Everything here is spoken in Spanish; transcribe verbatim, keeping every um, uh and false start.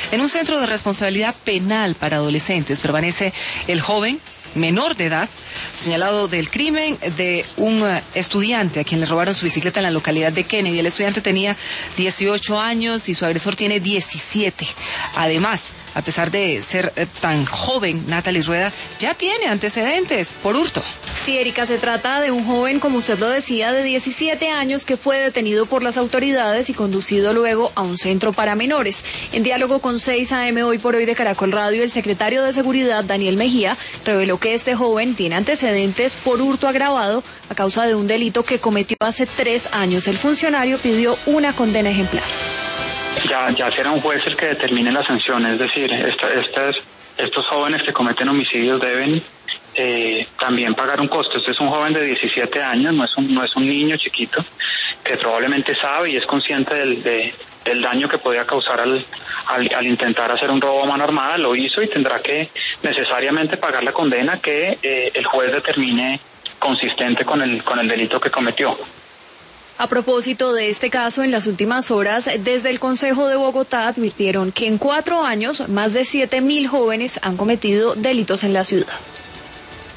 En un centro de responsabilidad penal para adolescentes permanece el joven menor de edad, señalado del crimen de un uh, estudiante a quien le robaron su bicicleta en la localidad de Kennedy. El estudiante tenía dieciocho años y su agresor tiene diecisiete. Además, a pesar de ser eh, tan joven, Natalie Rueda ya tiene antecedentes por hurto. Sí, Erika, se trata de un joven, como usted lo decía, de diecisiete años que fue detenido por las autoridades y conducido luego a un centro para menores. En diálogo con seis A M Hoy por Hoy de Caracol Radio, el secretario de Seguridad, Daniel Mejía, reveló que este joven tiene antecedentes por hurto agravado a causa de un delito que cometió hace tres años. El funcionario pidió una condena ejemplar. Ya, ya será un juez el que determine la sanción, es decir, esta, estas, estos jóvenes que cometen homicidios deben eh, también pagar un costo. Este es un joven de diecisiete años, no es un, no es un niño chiquito, que probablemente sabe y es consciente del, de, del daño que podía causar al, al, al intentar hacer un robo a mano armada. Lo hizo y tendrá que necesariamente pagar la condena que eh, el juez determine consistente con el, con el delito que cometió. A propósito de este caso, en las últimas horas, desde el Consejo de Bogotá advirtieron que en cuatro años más de siete mil jóvenes han cometido delitos en la ciudad.